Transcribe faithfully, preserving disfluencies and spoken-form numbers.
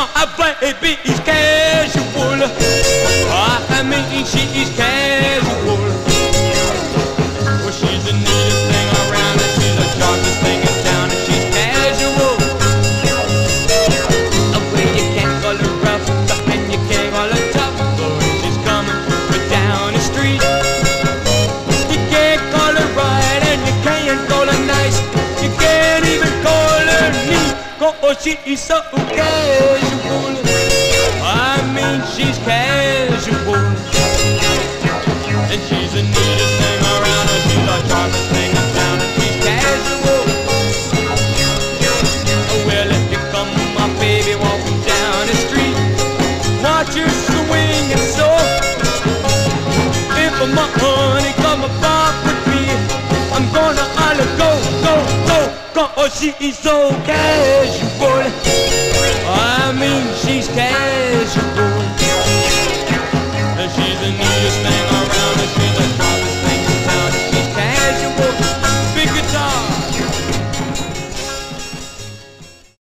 my baby is casual. I mean, she is casual. Well, she's the neatest thing around, and she's the sharpest thing in town, and she's casual. Well, you can't call her rough, and you can't call her tough, but when she's coming down the street, you can't call her right, and you can't call her nice. You can't even call her neat, 'cause she's so casual. I mean, she's casual. And she's the neatest thing around, and she's the sharpest thing in town, and she's casual. Well, if you come, my baby, walking down the street, watch her swing and so. If my honey come apart with me, I'm gonna holler, go, go, go, 'cause she's so casual.